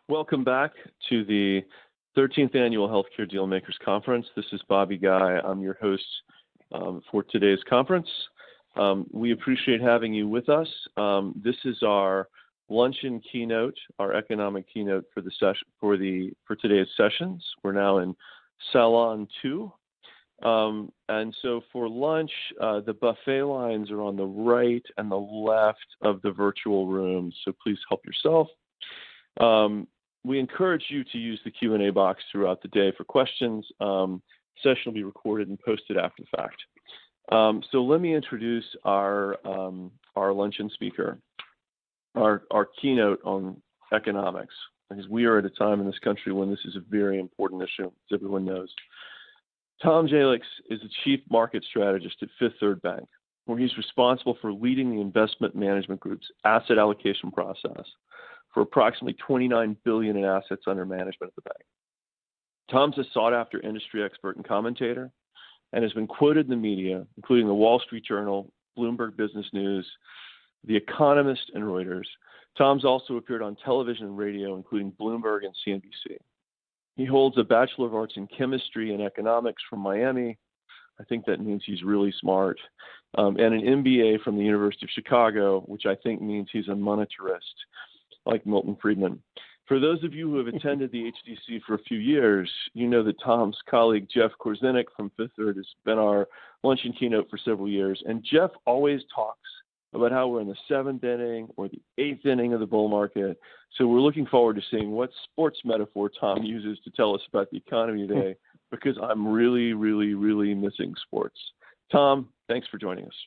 Welcome back to the 13th Annual Healthcare Dealmakers Conference. This is Bobby Guy. I'm your host for today's conference. We appreciate having you with us. This is our luncheon keynote, our economic keynote for the session for today's sessions. We're now in Salon 2. And so for lunch, the buffet lines are on the right and the left of the virtual room, so please help yourself. We encourage you to use the Q&A box throughout the day for questions. Session will be recorded and posted after the fact. So let me introduce our luncheon speaker, our keynote on economics, because we are at a time in this country when this is a very important issue, as everyone knows. Tom Jalix is the Chief Market Strategist at Fifth Third Bank, where he's responsible for leading the investment management group's asset allocation process for approximately $29 billion in assets under management at the bank. Tom's a sought-after industry expert and commentator and has been quoted in the media, including the Wall Street Journal, Bloomberg Business News, The Economist, and Reuters. Tom's also appeared on television and radio, including Bloomberg and CNBC. He holds a Bachelor of Arts in Chemistry and Economics from Miami. I think that means he's really smart. And an MBA from the University of Chicago, which I think means he's a monetarist, like Milton Friedman. For those of you who have attended the HDC for a few years, you know that Tom's colleague, Jeff Korzenik from Fifth Third, has been our luncheon keynote for several years. And Jeff always talks about how we're in the 7th inning or the 8th inning of the bull market. So we're looking forward to seeing what sports metaphor Tom uses to tell us about the economy today, because I'm really, really, really missing sports. Tom, thanks for joining us.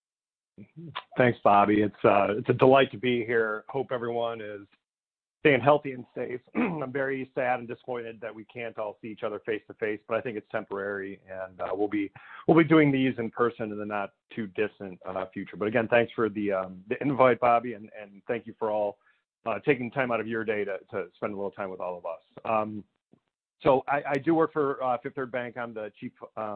Thanks, Bobby. It's a delight to be here. Hope everyone is staying healthy and safe. I'm very sad and disappointed that we can't all see each other face to face, but I think it's temporary, and we'll be doing these in person in the not too distant future. But again, thanks for the invite, Bobby, and thank you for all taking time out of your day to spend a little time with all of us. So I do work for Fifth Third Bank. I'm the chief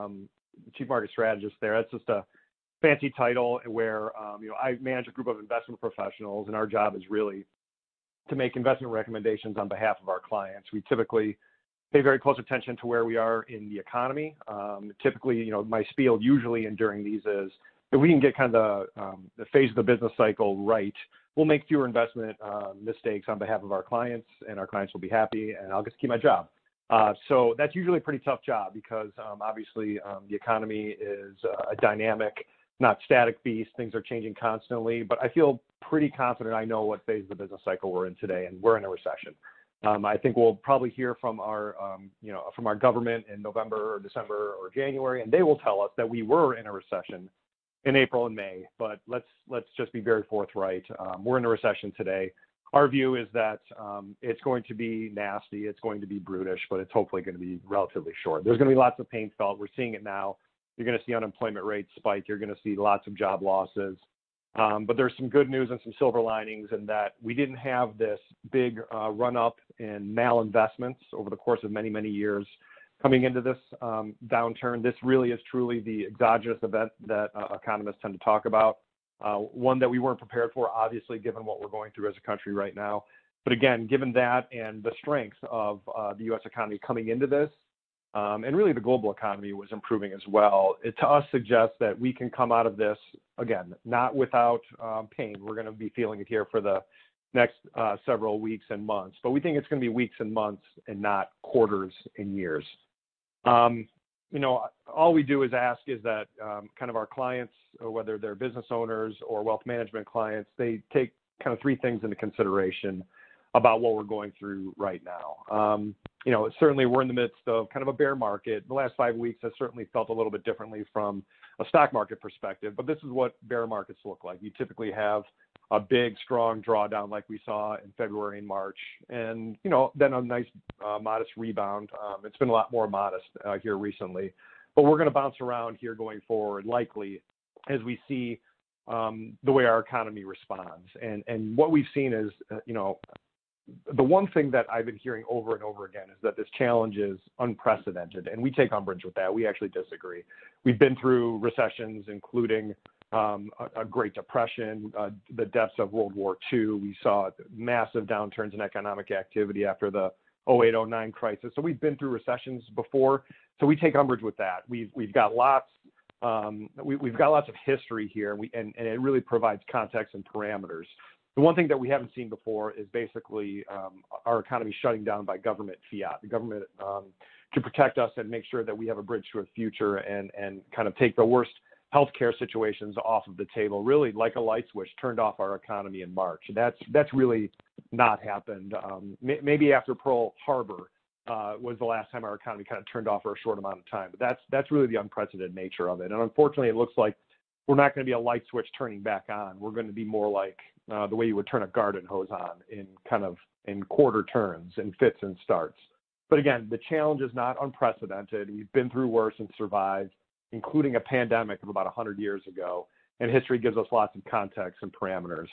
market strategist there. That's just a fancy title where I manage a group of investment professionals, and our job is really to make investment recommendations on behalf of our clients. We typically pay very close attention to where we are in the economy. Typically, my spiel usually and during these is if we can get kind of the phase of the business cycle right, we'll make fewer investment mistakes on behalf of our clients, and our clients will be happy, and I'll get to keep my job. So that's usually a pretty tough job because obviously the economy is a dynamic, not static beast. Things are changing constantly, but I feel pretty confident I know what phase of the business cycle we're in today, and we're in a recession. I think we'll probably hear from our government in November or December or January, and they will tell us that we were in a recession in April and May. But let's just be very forthright. We're in a recession today. Our view is that it's going to be nasty, it's going to be brutish, but it's hopefully going to be relatively short. There's going to be lots of pain felt. We're seeing it now. You're going to see unemployment rates spike. You're going to see lots of job losses. But there's some good news and some silver linings in that we didn't have this big run-up in malinvestments over the course of many, many years coming into this downturn. This really is truly the exogenous event that economists tend to talk about, one that we weren't prepared for, obviously, given what we're going through as a country right now. But again, given that and the strength of the U.S. economy coming into this, and really the global economy was improving as well, it to us suggests that we can come out of this, again, not without pain. We're going to be feeling it here for the next several weeks and months, but we think it's going to be weeks and months and not quarters and years. All we do is ask is that kind of our clients, whether they're business owners or wealth management clients, they take kind of three things into consideration about what we're going through right now. Certainly we're in the midst of kind of a bear market. The last 5 weeks has certainly felt a little bit differently from a stock market perspective, but this is what bear markets look like. You typically have a big, strong drawdown like we saw in February and March, and, then a nice, modest rebound. It's been a lot more modest here recently, but we're going to bounce around here going forward, likely, as we see the way our economy responds. And what we've seen is, the one thing that I've been hearing over and over again is that this challenge is unprecedented, and we take umbrage with that. We actually disagree. We've been through recessions, including a Great Depression, the depths of World War II. We saw massive downturns in economic activity after the 08-09 crisis. So we've been through recessions before. So we take umbrage with that. We've got lots. We've got lots of history here, and it really provides context and parameters. The one thing that we haven't seen before is basically our economy shutting down by government fiat. The government to protect us and make sure that we have a bridge to a future and kind of take the worst healthcare situations off of the table, really like a light switch turned off our economy in March. That's really not happened. Maybe after Pearl Harbor was the last time our economy kind of turned off for a short amount of time. But that's really the unprecedented nature of it. And unfortunately, it looks like we're not going to be a light switch turning back on. We're going to be more like the way you would turn a garden hose on in quarter turns and fits and starts. But again, the challenge is not unprecedented. We've been through worse and survived, including a pandemic of about 100 years ago, and history gives us lots of context and parameters.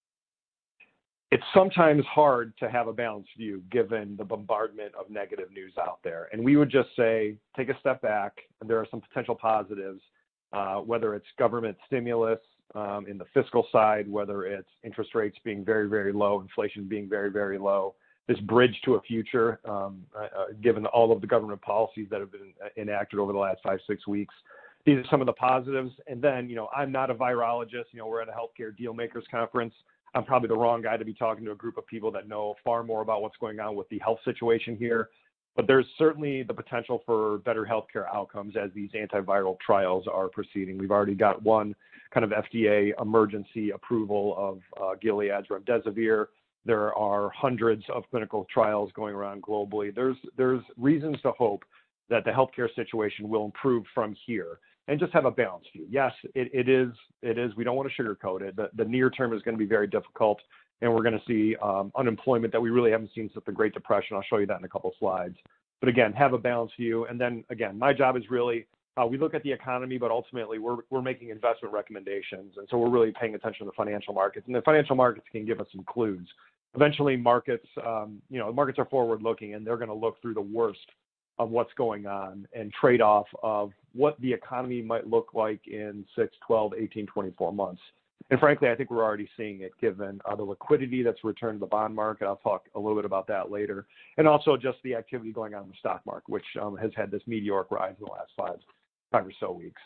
It's sometimes hard to have a balanced view given the bombardment of negative news out there. And we would just say, take a step back, and there are some potential positives, whether it's government stimulus in the fiscal side, whether it's interest rates being very, very low, inflation being very, very low, this bridge to a future, given all of the government policies that have been enacted over the last 5-6 weeks. These are some of the positives. And then, I'm not a virologist. We're at a healthcare dealmakers conference. I'm probably the wrong guy to be talking to a group of people that know far more about what's going on with the health situation here. But there's certainly the potential for better healthcare outcomes as these antiviral trials are proceeding. We've already got one kind of FDA emergency approval of Gilead's remdesivir. There are hundreds of clinical trials going around globally. There's reasons to hope that the healthcare situation will improve from here and just have a balanced view. Yes, it is. We don't want to sugarcoat it. The near term is going to be very difficult, and we're going to see unemployment that we really haven't seen since the Great Depression. I'll show you that in a couple of slides. But again, have a balanced view. And then again, my job is really, we look at the economy, but ultimately we're making investment recommendations. And so we're really paying attention to the financial markets. And the financial markets can give us some clues. Eventually markets, markets are forward looking, and they're going to look through the worst of what's going on and trade off of what the economy might look like in 6, 12, 18, 24 months. And frankly, I think we're already seeing it given the liquidity that's returned to the bond market. I'll talk a little bit about that later. And also just the activity going on in the stock market, which has had this meteoric rise in the last five or so weeks.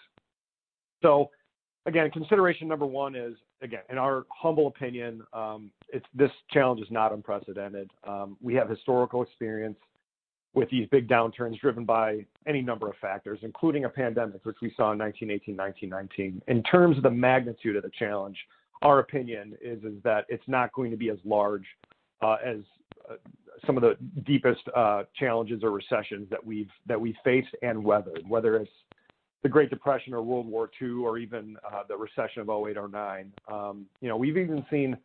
So again, consideration number one is, again, in our humble opinion, this challenge is not unprecedented. We have historical experience with these big downturns driven by any number of factors, including a pandemic, which we saw in 1918, 1919. In terms of the magnitude of the challenge, our opinion is that it's not going to be as large as some of the deepest challenges or recessions that we've faced and weathered, whether it's the Great Depression or World War II or even the recession of 08-09. We've even seen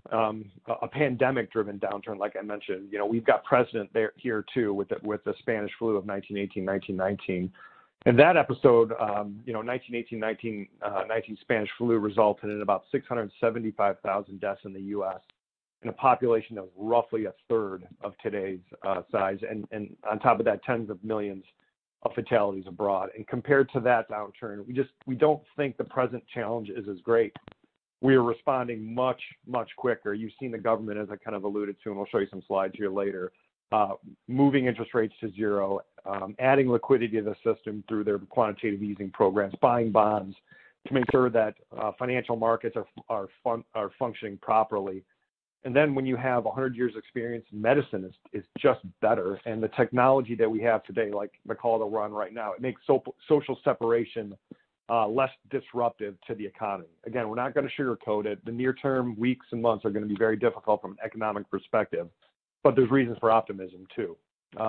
a pandemic-driven downturn, like I mentioned. We've got precedent here too with the Spanish flu of 1918, 1919. And that episode, 1918, 1919 Spanish flu resulted in about 675,000 deaths in the U.S. in a population that was roughly a third of today's size, and on top of that, tens of millions of fatalities abroad. And compared to that downturn, we don't think the present challenge is as great. We are responding much, much quicker. You've seen the government, as I kind of alluded to, and we'll show you some slides here later, moving interest rates to zero, adding liquidity to the system through their quantitative easing programs, buying bonds to make sure that financial markets are functioning properly. And then when you have 100 years experience, medicine is just better. And the technology that we have today, like the call that we're on right now, it makes social separation less disruptive to the economy. Again, we're not going to sugarcoat it. The near-term weeks and months are going to be very difficult from an economic perspective, but there's reasons for optimism too.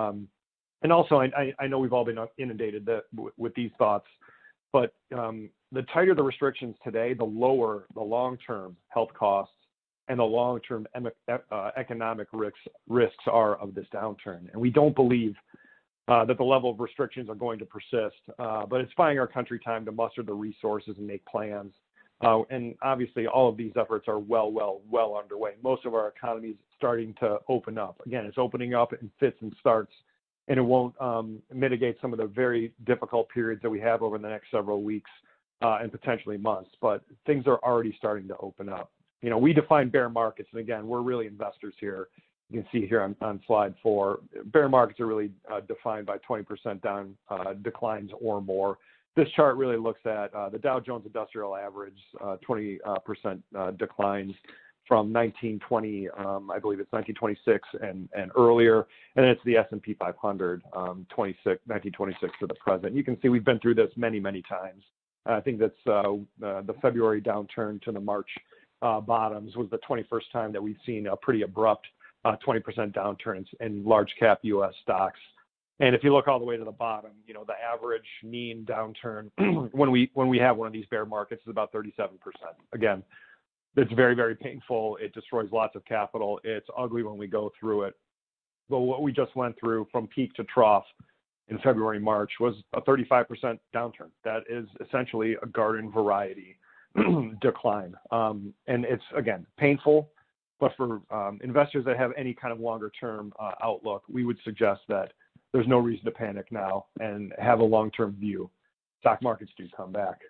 And also, I know we've all been inundated with these thoughts, but the tighter the restrictions today, the lower the long-term health costs and the long-term economic risks are of this downturn. And we don't believe that the level of restrictions are going to persist, but it's buying our country time to muster the resources and make plans. And obviously, all of these efforts are well underway. Most of our economy is starting to open up. Again, it's opening up in fits and starts, and it won't mitigate some of the very difficult periods that we have over the next several weeks. and potentially months, but things are already starting to open up. We define bear markets, and again, we're really investors here. You can see here on slide 4, bear markets are really defined by 20% down declines or more. This chart really looks at the Dow Jones Industrial Average, 20% declines from 1920, I believe it's 1926 and earlier, and then it's the S&P 500, 1926 to the present. You can see we've been through this many, many times. I think that's the February downturn to the March bottoms was the 21st time that we've seen a pretty abrupt 20% downturns in large cap U.S. stocks. And if you look all the way to the bottom, the average mean downturn when we have one of these bear markets is about 37%. Again, it's very, very painful. It destroys lots of capital. It's ugly when we go through it. But what we just went through from peak to trough in February, March was a 35% downturn. That is essentially a garden variety decline. And it's, again, painful. But for investors that have any kind of longer term outlook, we would suggest that there's no reason to panic now and have a long-term view. Stock markets do come back.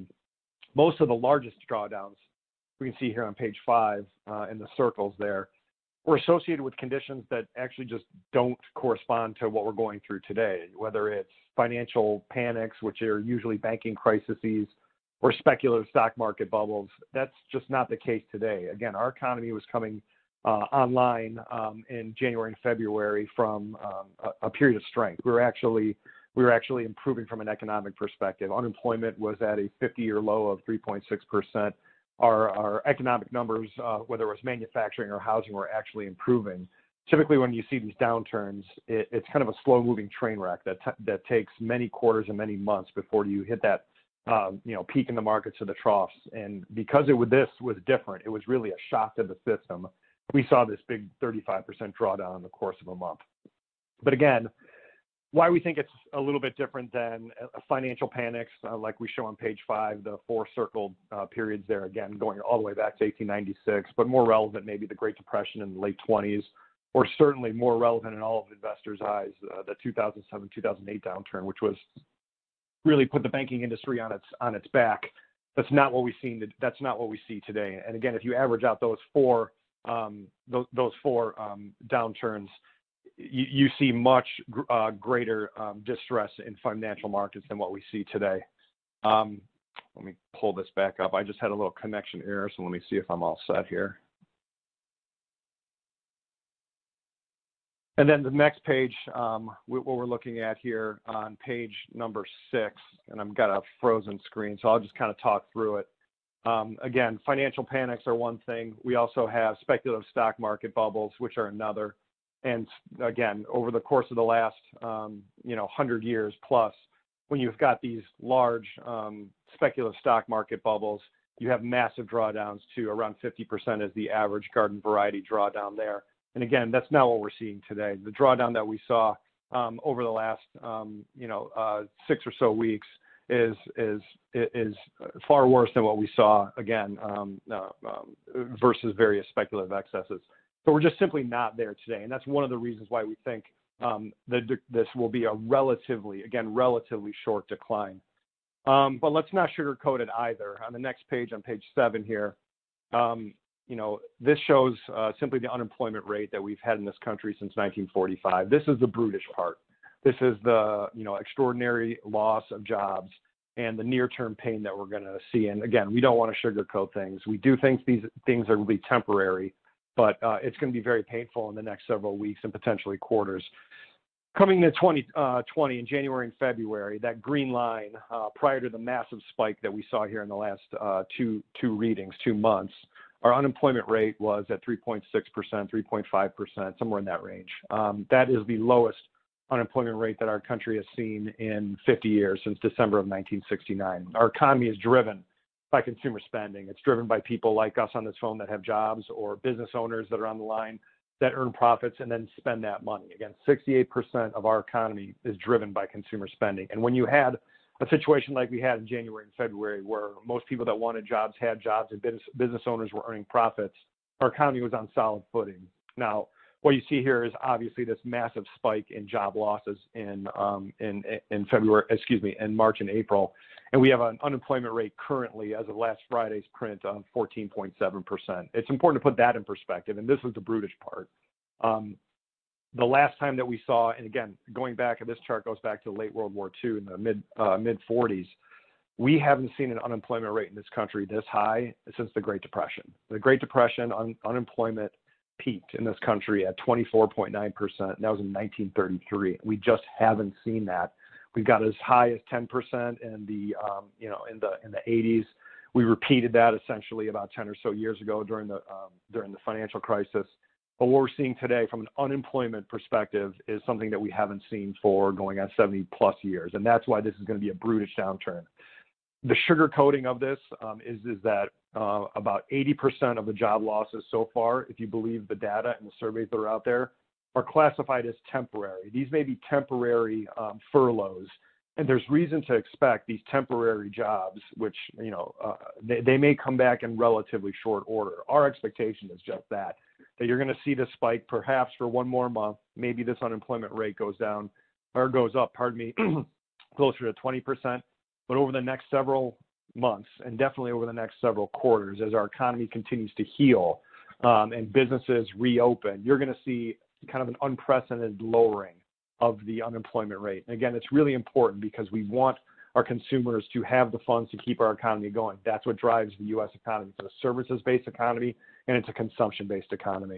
Most of the largest drawdowns we can see here on page 5 in the circles there were associated with conditions that actually just don't correspond to what we're going through today, whether it's financial panics, which are usually banking crises, or speculative stock market bubbles. That's just not the case today. Again, our economy was coming online in January and February from a period of strength. We were actually improving from an economic perspective. Unemployment was at a 50-year low of 3.6%. Our economic numbers, whether it was manufacturing or housing, were actually improving. Typically, when you see these downturns, it's kind of a slow-moving train wreck that takes many quarters and many months before you hit that peak in the markets to the troughs. And because this was different, it was really a shock to the system. We saw this big 35% drawdown in the course of a month. But again, why we think it's a little bit different than financial panics, like we show on page 5, the 4 circled periods there, again, going all the way back to 1896, but more relevant maybe the Great Depression in the late 20s, or certainly more relevant in all of investors' eyes, the 2007-2008 downturn, which was really put the banking industry on its back. That's not what we see today. And again, if you average out those four downturns, you see much greater distress in financial markets than what we see today. Let me pull this back up. I just had a little connection error, so let me see if I'm all set here. And then the next page, what we're looking at here on page number 6, and I've got a frozen screen, so I'll just kind of talk through it. Again, financial panics are one thing. We also have speculative stock market bubbles, which are another. And again, over the course of the last, 100 years plus, when you've got these large speculative stock market bubbles, you have massive drawdowns to around 50% as the average garden variety drawdown there. And again, that's not what we're seeing today. The drawdown that we saw over the last, 6 or so weeks is far worse than what we saw, again, versus various speculative excesses. So we're just simply not there today. And that's one of the reasons why we think this will be a relatively short decline. But let's not sugarcoat it either. On the next page, on page 7 here, this shows simply the unemployment rate that we've had in this country since 1945. This is the brutish part. This is the, extraordinary loss of jobs and the near-term pain that we're going to see. And again, we don't want to sugarcoat things. We do think these things will be temporary, but it's going to be very painful in the next several weeks and potentially quarters. Coming to 2020 in January and February, that green line prior to the massive spike that we saw here in the last two months, our unemployment rate was at 3.6%, 3.5%, somewhere in that range. That is the lowest unemployment rate that our country has seen in 50 years, since December of 1969. Our economy is driven by consumer spending. It's driven by people like us on this phone that have jobs, or business owners that are on the line that earn profits and then spend that money. Again, 68% of our economy is driven by consumer spending. And when you had a situation like we had in January and February, where most people that wanted jobs had jobs and business owners were earning profits, our economy was on solid footing. Now, what you see here is obviously this massive spike in job losses in March and April. And we have an unemployment rate currently, as of last Friday's print, of 14.7%. It's important to put that in perspective, and this is the brutish part. The last time that we saw, and again, going back, this chart goes back to the late World War II in the mid 40s, we haven't seen an unemployment rate in this country this high since the Great Depression. The Great Depression, unemployment peaked in this country at 24.9%. That was in 1933. We just haven't seen that. We've got as high as 10% in the in the 80s. We repeated that essentially about 10 or so years ago during the financial crisis. But what we're seeing today from an unemployment perspective is something that we haven't seen for going on 70 plus years. And that's why this is going to be a brutish downturn. The sugarcoating of this is that about 80% of the job losses so far, if you believe the data and the surveys that are out there, are classified as temporary. These may be temporary furloughs, and there's reason to expect these temporary jobs, which they may come back in relatively short order. Our expectation is just that you're going to see this spike perhaps for one more month. Maybe this unemployment rate goes down or goes up, closer to 20%. But over the next several months, and definitely over the next several quarters, as our economy continues to heal and businesses reopen, you're going to see kind of an unprecedented lowering of the unemployment rate. And again, it's really important because we want our consumers to have the funds to keep our economy going. That's what drives the U.S. economy. It's a services-based economy, and it's a consumption-based economy.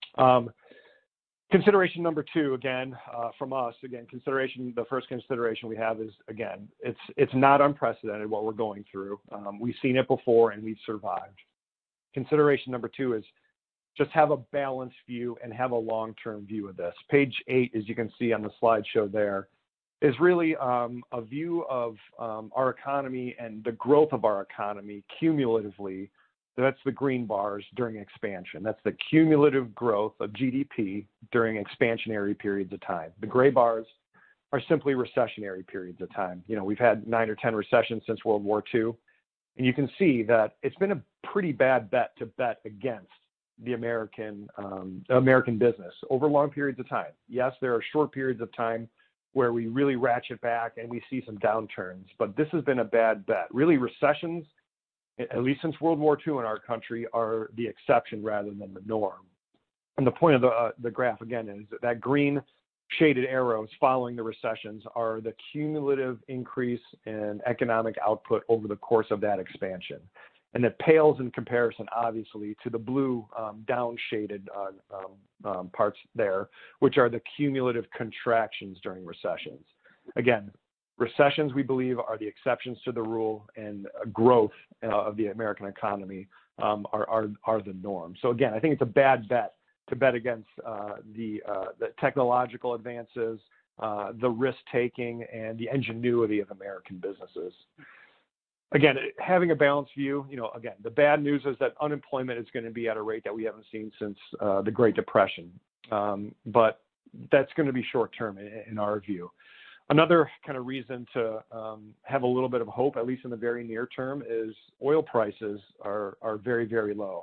Consideration number two, again, from us, the first consideration we have is, again, it's not unprecedented what we're going through. We've seen it before, and we've survived. Consideration number two is just have a balanced view and have a long-term view of this. Page 8, as you can see on the slideshow there, is really a view of our economy and the growth of our economy cumulatively. That's the green bars during expansion. That's the cumulative growth of GDP during expansionary periods of time. The gray bars are simply recessionary periods of time. We've had 9 or 10 recessions since World War II, and you can see that it's been a pretty bad bet to bet against the American business over long periods of time. Yes, there are short periods of time where we really ratchet back and we see some downturns, but this has been a bad bet. Really, recessions, at least since World War II in our country, are the exception rather than the norm. And the point of the graph, again, is that green shaded arrows following the recessions are the cumulative increase in economic output over the course of that expansion. And it pales in comparison, obviously, to the blue down-shaded parts there, which are the cumulative contractions during recessions. Again, recessions, we believe, are the exceptions to the rule, and growth of the American economy are the norm. So again, I think it's a bad bet to bet against the technological advances, the risk-taking, and the ingenuity of American businesses. Again, having a balanced view, again, the bad news is that unemployment is going to be at a rate that we haven't seen since the Great Depression. But that's going to be short-term in our view. Another kind of reason to have a little bit of hope, at least in the very near term, is oil prices are very, very low.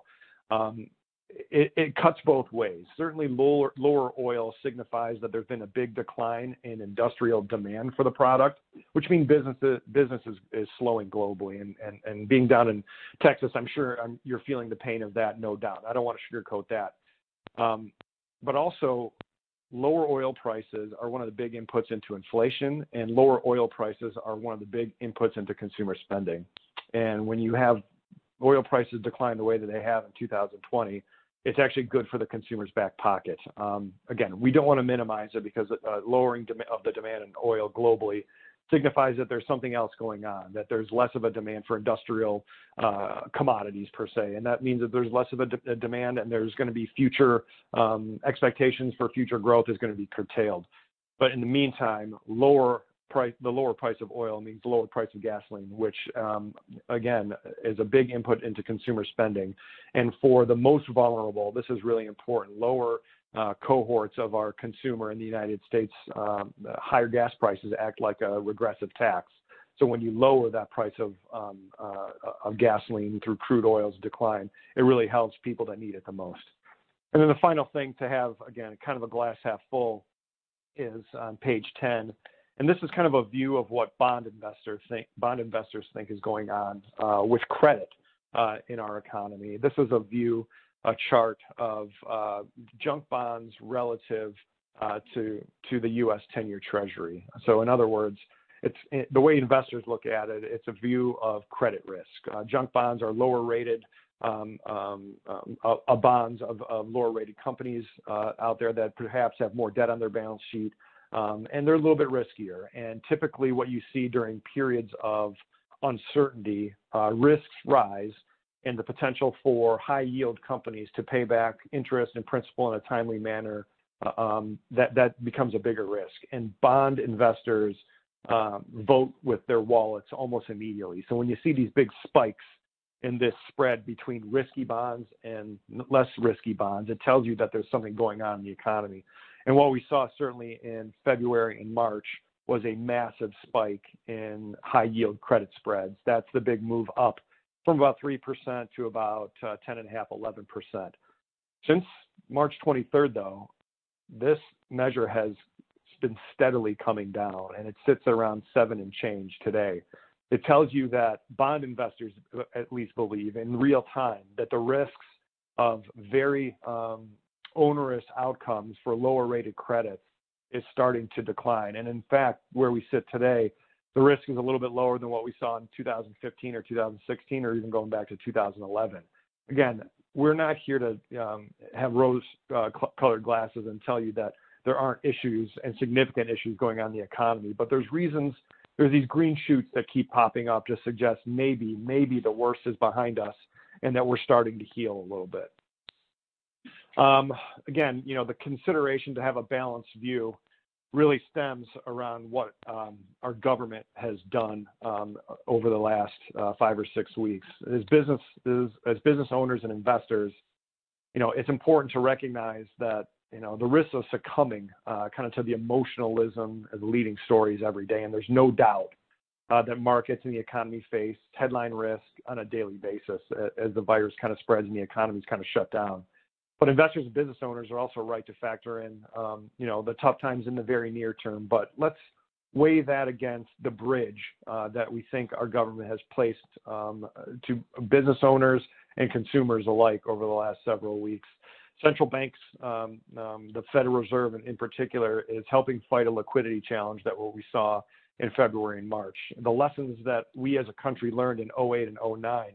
It cuts both ways. Certainly, lower oil signifies that there's been a big decline in industrial demand for the product, which means business is slowing globally. And being down in Texas, I'm sure you're feeling the pain of that, no doubt. I don't want to sugarcoat that. But also, lower oil prices are one of the big inputs into inflation, and lower oil prices are one of the big inputs into consumer spending. And when you have oil prices decline the way that they have in 2020, it's actually good for the consumer's back pocket. Again, we don't want to minimize it because lowering of the demand in oil globally signifies that there's something else going on, that there's less of a demand for industrial commodities per se. And that means that there's less of a demand, and there's going to be future expectations for future growth is going to be curtailed. But in the meantime, the lower price of oil means lower price of gasoline, which, again, is a big input into consumer spending. And for the most vulnerable, this is really important. Lower cohorts of our consumer in the United States, higher gas prices act like a regressive tax. So when you lower that price of gasoline through crude oil's decline, it really helps people that need it the most. And then the final thing to have, again, kind of a glass half full is on page 10. And this is kind of a view of what bond investors think is going on with credit in our economy. This is a chart of junk bonds relative to the U.S. 10-year Treasury. So in other words, the way investors look at it, it's a view of credit risk. Junk bonds are lower rated bonds of lower rated companies out there that perhaps have more debt on their balance sheet, and they're a little bit riskier. And typically what you see during periods of uncertainty, risks rise, and the potential for high yield companies to pay back interest and principal in a timely manner, that becomes a bigger risk. And bond investors vote with their wallets almost immediately. So when you see these big spikes in this spread between risky bonds and less risky bonds, it tells you that there's something going on in the economy. And what we saw certainly in February and March was a massive spike in high yield credit spreads. That's the big move up from about 3% to about 10.5%, 11%. Since March 23rd, though, this measure has been steadily coming down, and it sits around 7 and change today. It tells you that bond investors at least believe in real time that the risks of very onerous outcomes for lower rated credits is starting to decline. And in fact, where we sit today, the risk is a little bit lower than what we saw in 2015 or 2016, or even going back to 2011. Again, we're not here to have rose-colored glasses and tell you that there aren't issues and significant issues going on in the economy, but there's these green shoots that keep popping up to suggest maybe the worst is behind us and that we're starting to heal a little bit. Again, the consideration to have a balanced view really stems around what our government has done over the last 5 or 6 weeks. As business owners and investors, it's important to recognize that the risks of succumbing kind of to the emotionalism of leading stories every day. And there's no doubt that markets and the economy face headline risk on a daily basis as the virus kind of spreads and the economy's kind of shut down. But investors and business owners are also right to factor in, the tough times in the very near term. But let's weigh that against the bridge that we think our government has placed to business owners and consumers alike over the last several weeks. Central banks, the Federal Reserve in particular, is helping fight a liquidity challenge that what we saw in February and March. The lessons that we as a country learned in 08 and 09,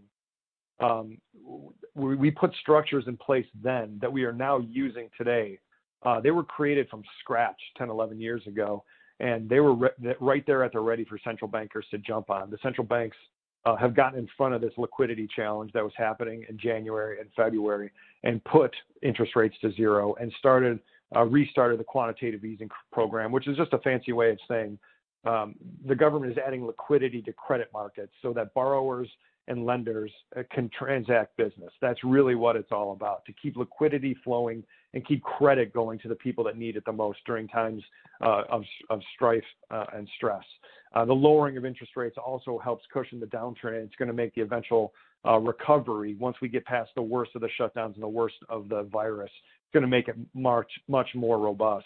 we put structures in place then that we are now using today. They were created from scratch 10, 11 years ago, and they were right there at the ready for central bankers to jump on. The central banks have gotten in front of this liquidity challenge that was happening in January and February and put interest rates to zero and restarted the quantitative easing program, which is just a fancy way of saying the government is adding liquidity to credit markets so that borrowers and lenders can transact business. That's really what it's all about, to keep liquidity flowing and keep credit going to the people that need it the most during times of strife and stress. The lowering of interest rates also helps cushion the downturn, and it's going to make the eventual recovery, once we get past the worst of the shutdowns and the worst of the virus, it's going to make it much more robust.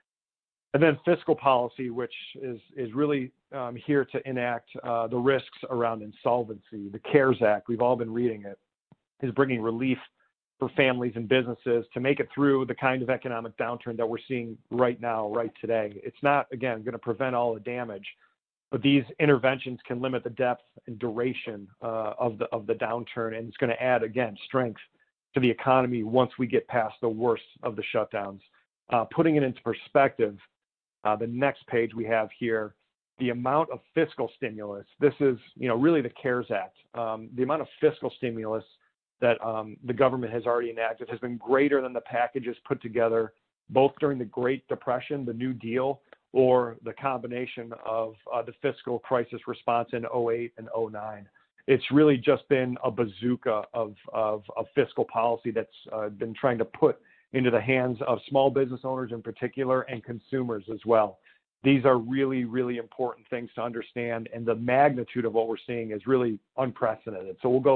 And then fiscal policy, which is really here to enact the risks around insolvency. The CARES Act, we've all been reading it, is bringing relief for families and businesses to make it through the kind of economic downturn that we're seeing right now, right today. It's not, again, going to prevent all the damage, but these interventions can limit the depth and duration of the downturn, and it's going to add, again, strength to the economy once we get past the worst of the shutdowns. Putting it into perspective, the next page we have here, the amount of fiscal stimulus, this is, really the CARES Act. The amount of fiscal stimulus that the government has already enacted has been greater than the packages put together both during the Great Depression, the New Deal, or the combination of the fiscal crisis response in 08 and 09. It's really just been a bazooka of fiscal policy that's been trying to put into the hands of small business owners in particular and consumers as well. These are really, really important things to understand, and the magnitude of what we're seeing is really unprecedented. So we'll go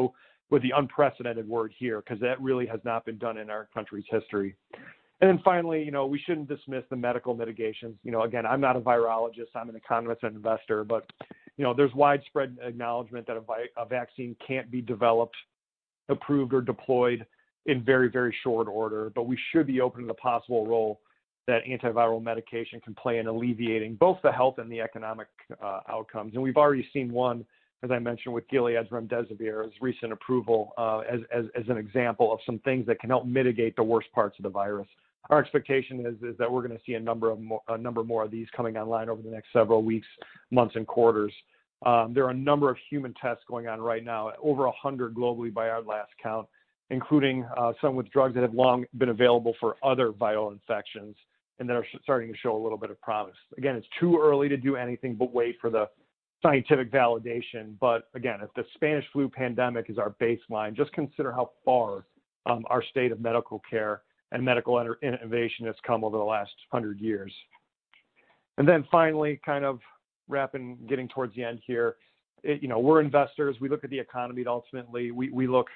with the unprecedented word here, because that really has not been done in our country's history. And then finally, we shouldn't dismiss the medical mitigations. Again, I'm not a virologist, I'm an economist and investor, but, there's widespread acknowledgement that a vaccine can't be developed, approved, or deployed in very, very short order, but we should be open to the possible role that antiviral medication can play in alleviating both the health and the economic outcomes. And we've already seen one, as I mentioned, with Gilead's remdesivir's recent approval as an example of some things that can help mitigate the worst parts of the virus. Our expectation is that we're going to see a number more of these coming online over the next several weeks, months, and quarters. There are a number of human tests going on right now, over 100 globally by our last count, including some with drugs that have long been available for other viral infections and that are starting to show a little bit of promise. Again, it's too early to do anything but wait for the scientific validation. But again, if the Spanish flu pandemic is our baseline, just consider how far our state of medical care and medical innovation has come over the last 100 years. And then finally, kind of getting towards the end here, we're investors. We look at the economy, and ultimately we look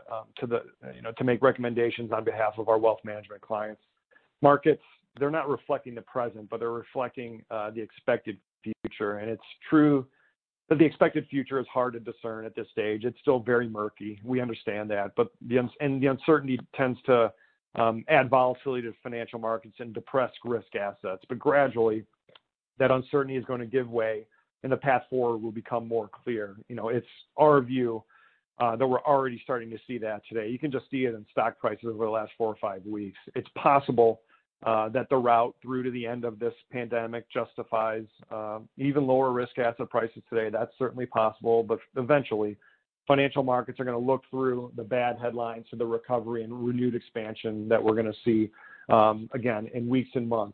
to make recommendations on behalf of our wealth management clients. Markets, they're not reflecting the present, but they're reflecting the expected future. And it's true that the expected future is hard to discern at this stage. It's still very murky. We understand that, but the uncertainty tends to add volatility to financial markets and depress risk assets. But gradually, that uncertainty is going to give way, and the path forward will become more clear. It's our view that we're already starting to see that today. You can just see it in stock prices over the last 4 or 5 weeks. It's possible that the route through to the end of this pandemic justifies even lower risk asset prices today. That's certainly possible, but eventually financial markets are going to look through the bad headlines to the recovery and renewed expansion that we're going to see again in weeks and months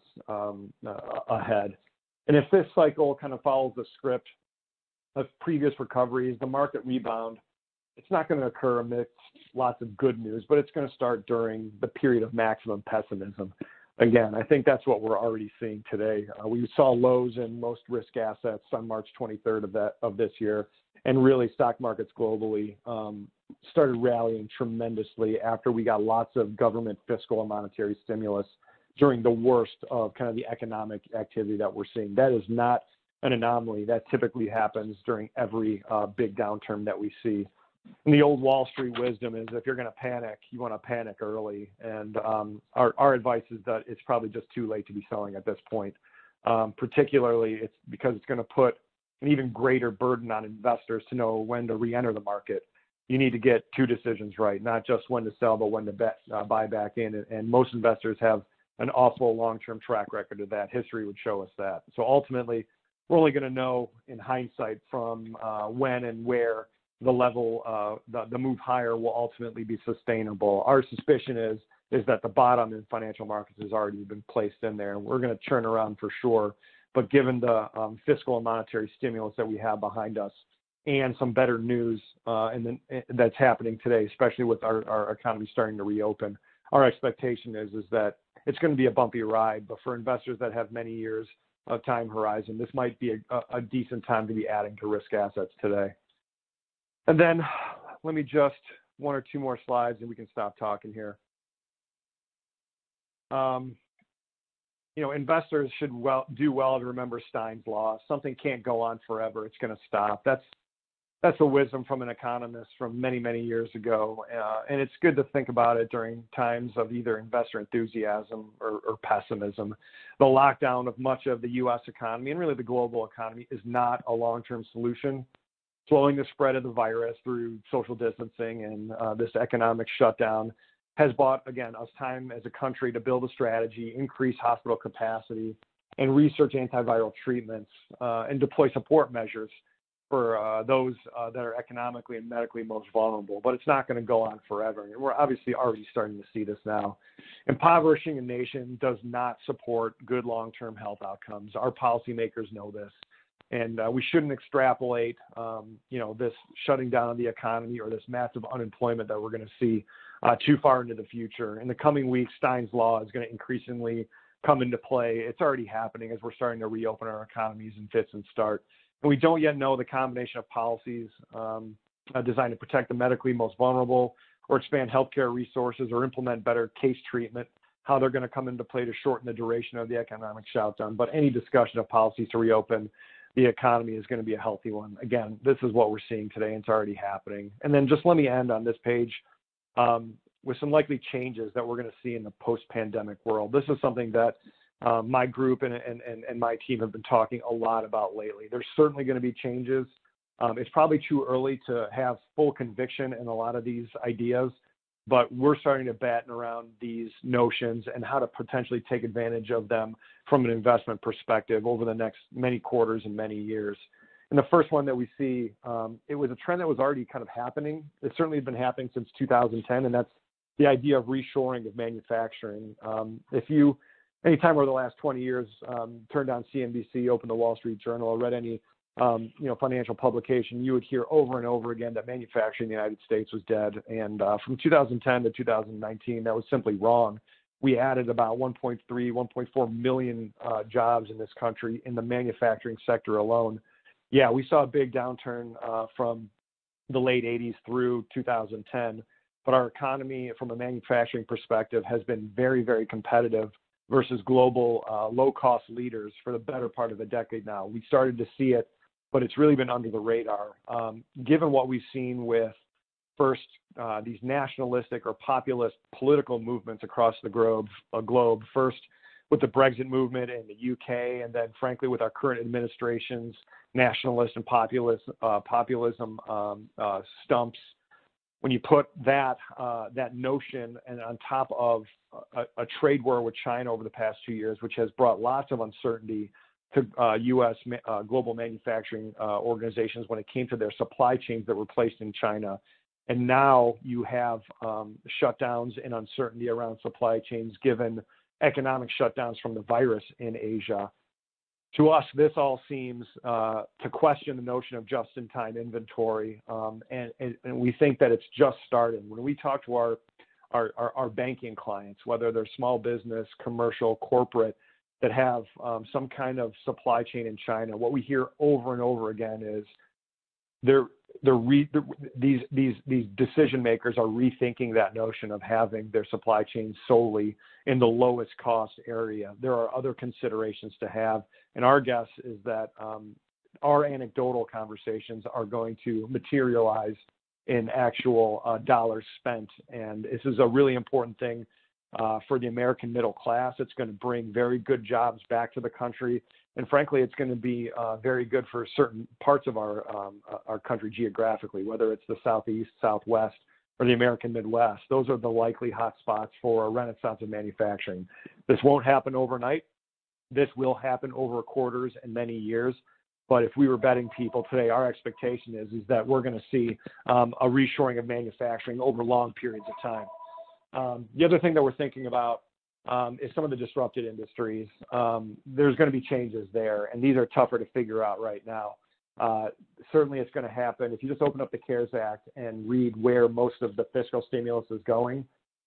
ahead. And if this cycle kind of follows the script of previous recoveries, the market rebound, it's not going to occur amidst lots of good news, but it's going to start during the period of maximum pessimism. Again, I think that's what we're already seeing today. We saw lows in most risk assets on March 23rd of this year, and really stock markets globally started rallying tremendously after we got lots of government fiscal and monetary stimulus during the worst of kind of the economic activity that we're seeing. That is not an anomaly. That typically happens during every big downturn that we see. And the old Wall Street wisdom is if you're going to panic, you want to panic early. And our advice is that it's probably just too late to be selling at this point. Particularly, it's because it's going to put an even greater burden on investors to know when to re-enter the market. You need to get two decisions right, not just when to sell, but when to buy back in. And most investors have an awful long-term track record of that. History would show us that. So ultimately, we're only going to know in hindsight from when and where the level, the move higher will ultimately be sustainable. Our suspicion is that the bottom in financial markets has already been placed in there, and we're going to turn around for sure. But given the fiscal and monetary stimulus that we have behind us and some better news that's happening today, especially with our economy starting to reopen, our expectation is that it's going to be a bumpy ride. But for investors that have many years of time horizon, this might be a decent time to be adding to risk assets today. And then let me just one or two more slides and we can stop talking here. Investors should do well to remember Stein's law. Something can't go on forever. It's going to stop. That's a wisdom from an economist from many, many years ago. And it's good to think about it during times of either investor enthusiasm or pessimism. The lockdown of much of the U.S. economy and really the global economy is not a long-term solution. Slowing the spread of the virus through social distancing and this economic shutdown has bought, again, us time as a country to build a strategy, increase hospital capacity, and research antiviral treatments and deploy support measures for those that are economically and medically most vulnerable. But it's not going to go on forever. And we're obviously already starting to see this now. Impoverishing a nation does not support good long-term health outcomes. Our policymakers know this. And we shouldn't extrapolate, this shutting down of the economy or this massive unemployment that we're going to see too far into the future. In the coming weeks, Stein's law is going to increasingly come into play. It's already happening as we're starting to reopen our economies in fits and starts. And we don't yet know the combination of policies designed to protect the medically most vulnerable, or expand healthcare resources, or implement better case treatment, how they're going to come into play to shorten the duration of the economic shutdown. But any discussion of policies to reopen the economy is going to be a healthy one. Again, this is what we're seeing today, and it's already happening. And then just let me end on this page with some likely changes that we're going to see in the post-pandemic world. This is something that my group and my team have been talking a lot about lately. There's certainly going to be changes. It's probably too early to have full conviction in a lot of these ideas, but we're starting to batten around these notions and how to potentially take advantage of them from an investment perspective over the next many quarters and many years. And the first one that we see, it was a trend that was already kind of happening. It's certainly been happening since 2010, and that's the idea of reshoring of manufacturing. Anytime over the last 20 years, turned on CNBC, opened the Wall Street Journal, or read any financial publication, you would hear over and over again that manufacturing in the United States was dead. And from 2010 to 2019, that was simply wrong. We added about 1.4 million jobs in this country in the manufacturing sector alone. Yeah, we saw a big downturn from the late 80s through 2010, but our economy from a manufacturing perspective has been very, very competitive versus global low-cost leaders for the better part of a decade now. We started to see it, but it's really been under the radar. Given what we've seen with first these nationalistic or populist political movements across the globe, first with the Brexit movement in the UK, and then frankly with our current administration's nationalist and populism stumps. When you put that notion and on top of a trade war with China over the past 2 years, which has brought lots of uncertainty to U.S. Global manufacturing organizations when it came to their supply chains that were placed in China. And now you have shutdowns and uncertainty around supply chains given economic shutdowns from the virus in Asia. To us, this all seems to question the notion of just-in-time inventory, and we think that it's just starting. When we talk to our banking clients, whether they're small business, commercial, corporate, that have some kind of supply chain in China, what we hear over and over again is these decision makers are rethinking that notion of having their supply chain solely in the lowest cost area. There are other considerations to have, and our guess is that our anecdotal conversations are going to materialize in actual dollars spent, and this is a really important thing for the American middle class. It's going to bring very good jobs back to the country. And frankly, it's going to be very good for certain parts of our country geographically, whether it's the Southeast, Southwest, or the American Midwest. Those are the likely hotspots for a renaissance of manufacturing. This won't happen overnight. This will happen over quarters and many years. But if we were betting people today, our expectation is that we're going to see a reshoring of manufacturing over long periods of time. The other thing that we're thinking about is some of the disrupted industries. There's going to be changes there, and these are tougher to figure out right now. Certainly it's going to happen. If you just open up the CARES Act and read where most of the fiscal stimulus is going,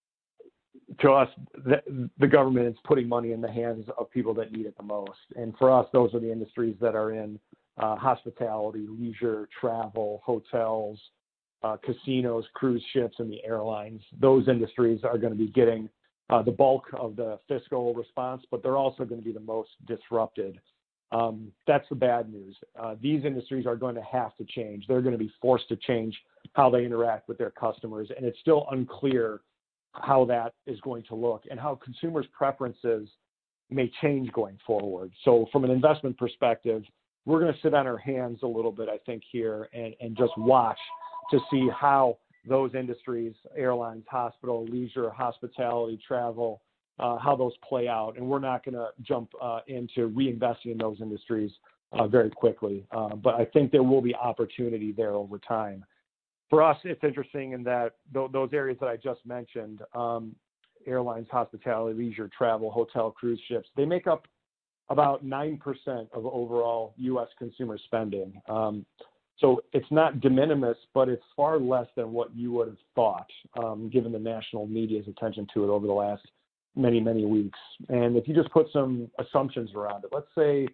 to us, the government is putting money in the hands of people that need it the most. And for us, those are the industries that are in hospitality, leisure, travel, hotels, casinos, cruise ships, and the airlines. Those industries are going to be getting the bulk of the fiscal response, but they're also going to be the most disrupted. That's the bad news. These industries are going to have to change. They're going to be forced to change how they interact with their customers, and it's still unclear how that is going to look and how consumers' preferences may change going forward. So from an investment perspective, we're going to sit on our hands a little bit, I think, here and just watch to see how those industries, airlines, hospital, leisure, hospitality, travel, how those play out. And we're not going to jump into reinvesting in those industries very quickly. But I think there will be opportunity there over time. For us, it's interesting in that those areas that I just mentioned, airlines, hospitality, leisure, travel, hotel, cruise ships, they make up about 9% of overall U.S. consumer spending. So it's not de minimis, but it's far less than what you would have thought, given the national media's attention to it over the last many, many weeks. And if you just put some assumptions around it, let's say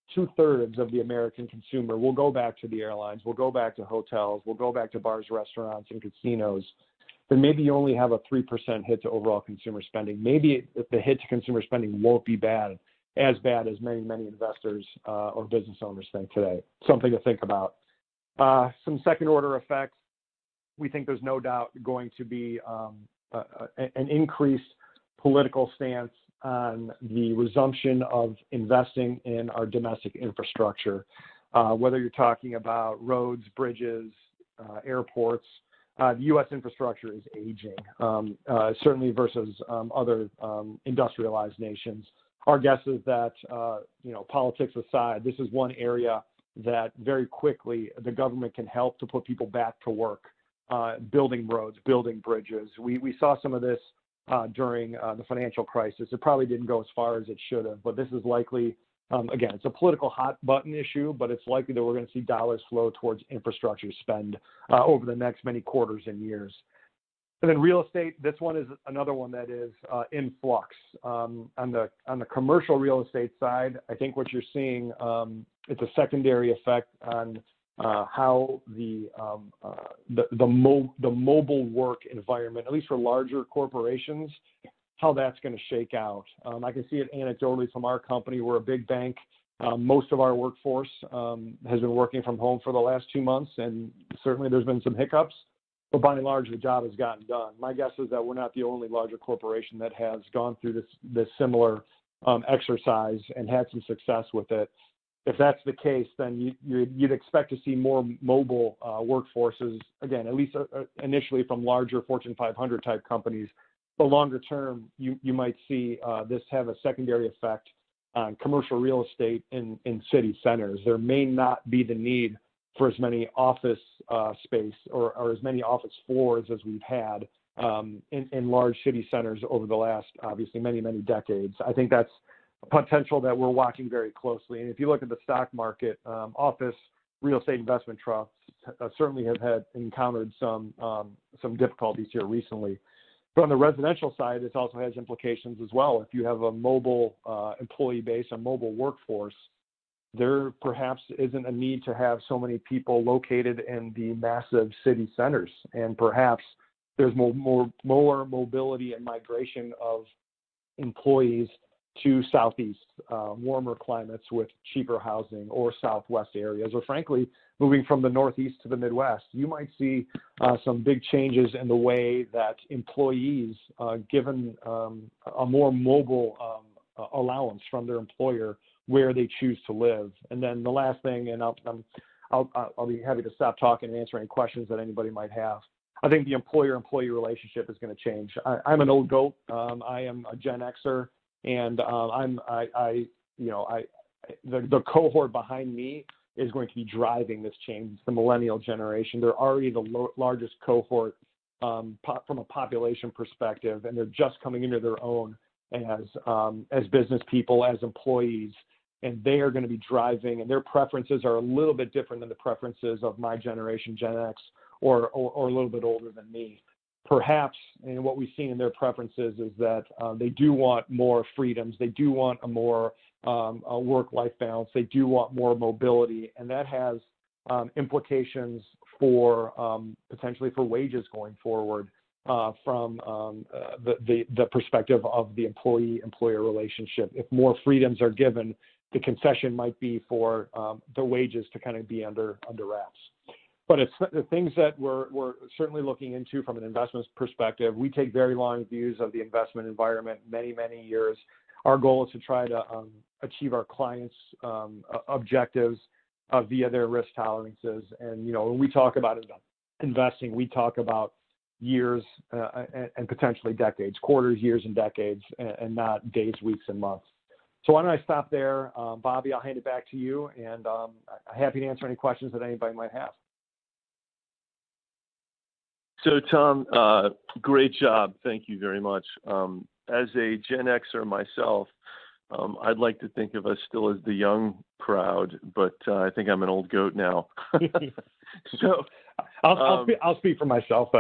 2/3 of the American consumer will go back to the airlines, will go back to hotels, will go back to bars, restaurants, and casinos, then maybe you only have a 3% hit to overall consumer spending. Maybe the hit to consumer spending won't be as bad as many investors or business owners think today. Something to think about. Some second order effects. We think there's no doubt going to be an increased political stance on the resumption of investing in our domestic infrastructure, whether you're talking about roads, bridges, airports. The U.S. infrastructure is aging, certainly versus other industrialized nations. Our guess is that, politics aside, this is one area that very quickly the government can help to put people back to work, building roads, building bridges. We saw some of this during the financial crisis. It probably didn't go as far as it should have, but this is likely, again, it's a political hot button issue, but it's likely that we're going to see dollars flow towards infrastructure spend over the next many quarters and years. And then real estate, this one is another one that is in flux. On the commercial real estate side, I think what you're seeing, it's a secondary effect on how the mobile work environment, at least for larger corporations, how that's going to shake out. I can see it anecdotally from our company. We're a big bank. Most of our workforce has been working from home for the last 2 months, and certainly there's been some hiccups, but by and large, the job has gotten done. My guess is that we're not the only larger corporation that has gone through this similar exercise and had some success with it. If that's the case, then you'd expect to see more mobile workforces, again, at least initially from larger Fortune 500 type companies. But longer term, you might see this have a secondary effect on commercial real estate in city centers. There may not be the need for as many office space or as many office floors as we've had in large city centers over the last, obviously, many decades. I think that's a potential that we're watching very closely. And if you look at the stock market, office real estate investment trusts certainly have encountered some difficulties here recently. But on the residential side, this also has implications as well. If you have a mobile employee base, a mobile workforce, there perhaps isn't a need to have so many people located in the massive city centers. And perhaps there's more mobility and migration of employees to Southeast, warmer climates with cheaper housing, or Southwest areas, or frankly, moving from the Northeast to the Midwest. You might see some big changes in the way that employees, given a more mobile allowance from their employer, where they choose to live. And then the last thing, and I'll be happy to stop talking and answer any questions that anybody might have. I think the employer-employee relationship is going to change. I'm an old goat. I am a Gen Xer, and the cohort behind me is going to be driving this change. It's the millennial generation. They're already the largest cohort from a population perspective, and they're just coming into their own as business people, as employees, and they are going to be driving, and their preferences are a little bit different than the preferences of my generation, Gen X, or a little bit older than me. Perhaps, and what we've seen in their preferences is that they do want more freedoms. They do want a more work-life balance. They do want more mobility, and that has implications for potentially for wages going forward from the perspective of the employee-employer relationship. If more freedoms are given, the concession might be for the wages to kind of be under wraps. But it's the things that we're certainly looking into from an investment perspective. We take very long views of the investment environment, many years. Our goal is to try to achieve our clients' objectives via their risk tolerances. And, when we talk about investing, we talk about years and potentially decades, quarters, years, and decades, and not days, weeks, and months. So why don't I stop there? Bobby, I'll hand it back to you, and I'm happy to answer any questions that anybody might have. So, Tom, great job. Thank you very much. As a Gen Xer myself, I'd like to think of us still as the young crowd, but I think I'm an old goat now. So I'll speak for myself.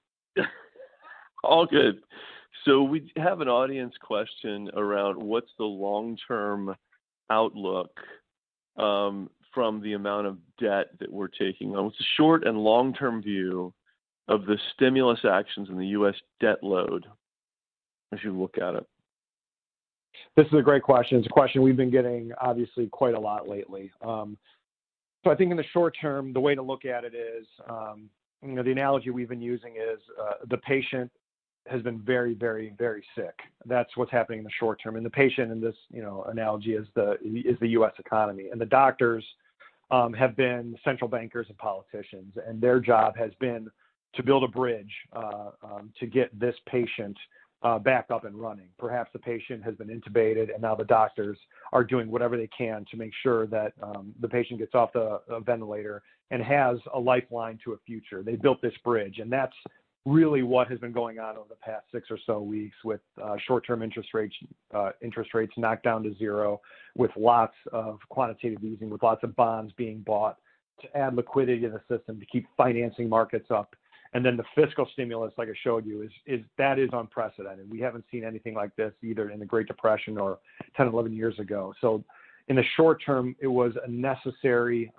All good. So we have an audience question around what's the long-term outlook from the amount of debt that we're taking on? What's the short and long-term view of the stimulus actions in the U.S. debt load as you look at it? This is a great question. It's a question we've been getting, obviously, quite a lot lately. So I think in the short term, the way to look at it is, the analogy we've been using is the patient has been very, very, very sick. That's what's happening in the short term. And the patient in this, analogy is the U.S. economy. And the doctors have been central bankers and politicians, and their job has been to build a bridge to get this patient back up and running. Perhaps the patient has been intubated, and now the doctors are doing whatever they can to make sure that the patient gets off the ventilator and has a lifeline to a future. They built this bridge, and that's really what has been going on over the past 6 or so weeks, with short-term interest rates knocked down to zero, with lots of quantitative easing, with lots of bonds being bought to add liquidity to the system to keep financing markets up. And then the fiscal stimulus, like I showed you, is unprecedented. We haven't seen anything like this either in the Great Depression or 10, 11 years ago. So in the short term, it was a necessary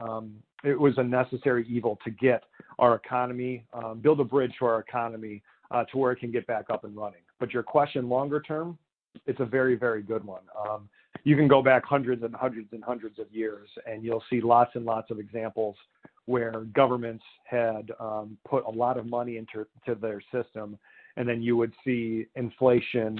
evil to get our economy, build a bridge to our economy to where it can get back up and running. But your question longer term, it's a very, very good one. You can go back hundreds and hundreds and hundreds of years, and you'll see lots and lots of examples where governments had put a lot of money into their system, and then you would see inflation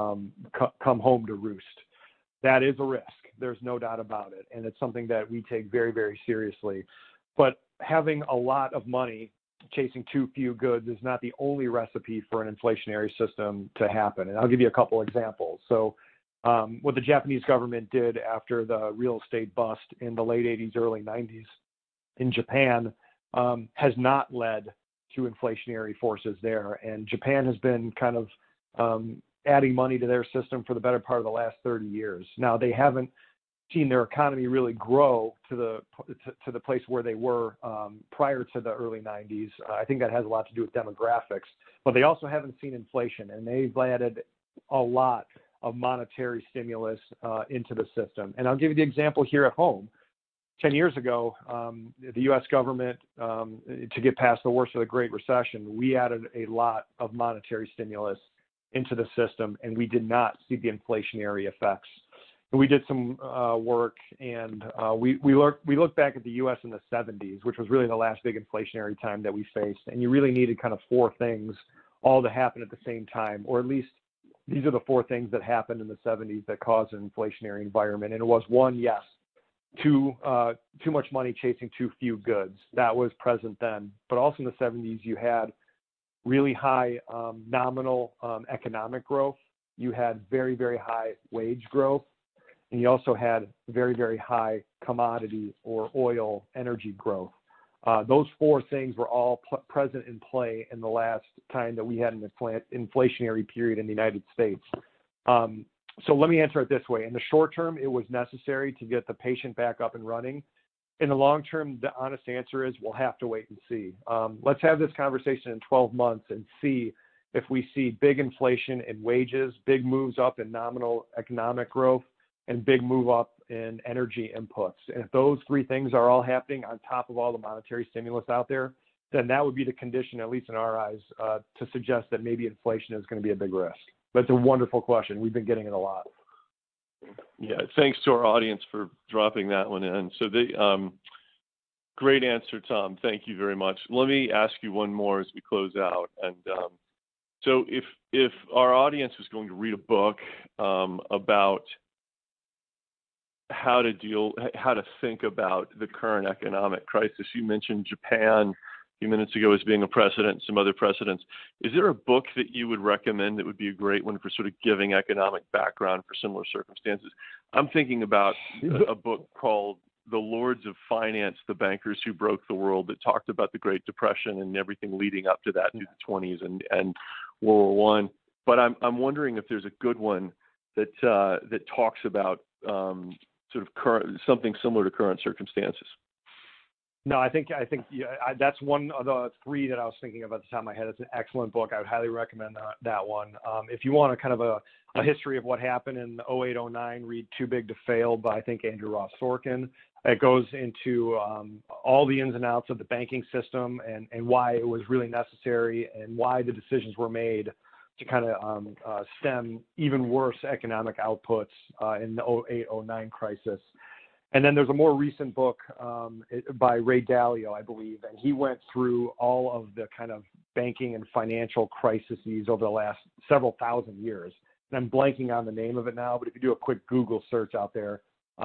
come home to roost. That is a risk. There's no doubt about it, and it's something that we take very, very seriously. But having a lot of money chasing too few goods is not the only recipe for an inflationary system to happen. And I'll give you a couple examples. So what the Japanese government did after the real estate bust in the late 80s, early 90s in Japan has not led to inflationary forces there. And Japan has been kind of adding money to their system for the better part of the last 30 years. Now, they haven't seen their economy really grow to the place where they were prior to the early 90s. I think that has a lot to do with demographics, but they also haven't seen inflation, and they've added a lot of monetary stimulus into the system. And I'll give you the example here at home. 10 years ago, the U.S. government, to get past the worst of the Great Recession, we added a lot of monetary stimulus into the system, and we did not see the inflationary effects. We did some work, and we looked back at the U.S. in the 70s, which was really the last big inflationary time that we faced. And you really needed kind of 4 things all to happen at the same time, or at least these are the 4 things that happened in the 70s that caused an inflationary environment. And it was, one, yes, too much money chasing too few goods. That was present then. But also in the 70s, you had really high nominal economic growth. You had very, very high wage growth. And you also had very, very high commodity or oil energy growth. Those 4 things were all present in play in the last time that we had an inflationary period in the United States. So let me answer it this way. In the short term, it was necessary to get the patient back up and running. In the long term, the honest answer is we'll have to wait and see. Let's have this conversation in 12 months and see if we see big inflation in wages, big moves up in nominal economic growth, and big move up in energy inputs. And if those 3 things are all happening on top of all the monetary stimulus out there, then that would be the condition, at least in our eyes, to suggest that maybe inflation is going to be a big risk. But it's a wonderful question. We've been getting it a lot. Yeah, thanks to our audience for dropping that one in. So great answer, Tom. Thank you very much. Let me ask you one more as we close out. And so if our audience is going to read a book about how to think about the current economic crisis. You mentioned Japan a few minutes ago as being a precedent, some other precedents. Is there a book that you would recommend that would be a great one for sort of giving economic background for similar circumstances? I'm thinking about a book called The Lords of Finance, The Bankers Who Broke the World, that talked about the Great Depression and everything leading up to that through the 20s and World War I. But I'm wondering if there's a good one that talks about sort of something similar to current circumstances. No, I think yeah, that's one of the three that I was thinking of at the top of my head. It's an excellent book. I would highly recommend that one. If you want a kind of a history of what happened in 0809, read Too Big to Fail by, I think, Andrew Ross Sorkin. It goes into all the ins and outs of the banking system and why it was really necessary and why the decisions were made to kind of stem even worse economic outputs in the 0809 crisis. And then there's a more recent book by Ray Dalio, I believe, and he went through all of the kind of banking and financial crises over the last several thousand years. And I'm blanking on the name of it now, but if you do a quick Google search out there,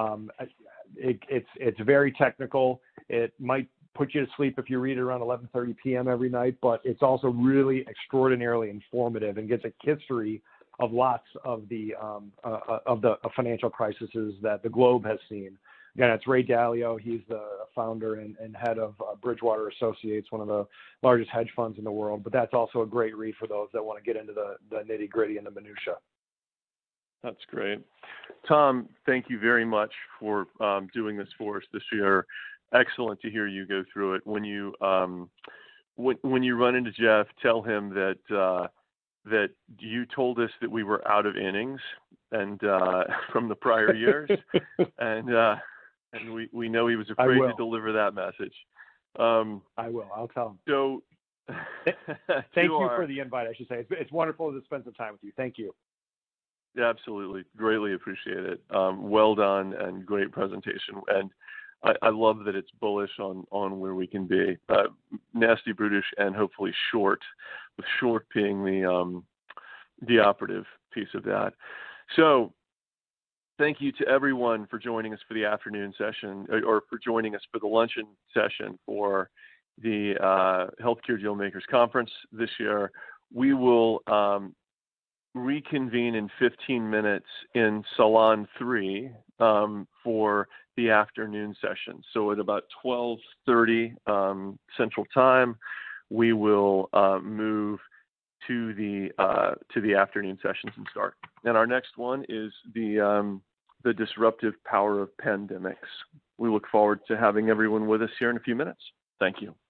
it's very technical. It might put you to sleep if you read it around 11:30 p.m. every night, but it's also really extraordinarily informative and gives a history of lots of the financial crises that the globe has seen. Again, it's Ray Dalio. He's the founder and head of Bridgewater Associates, one of the largest hedge funds in the world. But that's also a great read for those that want to get into the nitty gritty and the minutia. That's great. Tom, thank you very much for doing this for us this year. Excellent to hear you go through it. When you run into Jeff, tell him that that you told us that we were out of innings and from the prior years, and we know he was afraid to deliver that message. I will. I'll tell him. So, thank you for the invite. I should say it's wonderful to spend some time with you. Thank you. Yeah, absolutely, greatly appreciate it. Well done and great presentation. And I love that it's bullish on where we can be. Nasty, brutish, and hopefully short, with short being the operative piece of that. So thank you to everyone for joining us for the afternoon session, or for joining us for the luncheon session for the Healthcare Dealmakers Conference this year. We will reconvene in 15 minutes in Salon 3 for the afternoon session. So at about 12:30 Central Time, we will move to the afternoon sessions and start. And our next one is the disruptive power of pandemics. We look forward to having everyone with us here in a few minutes. Thank you.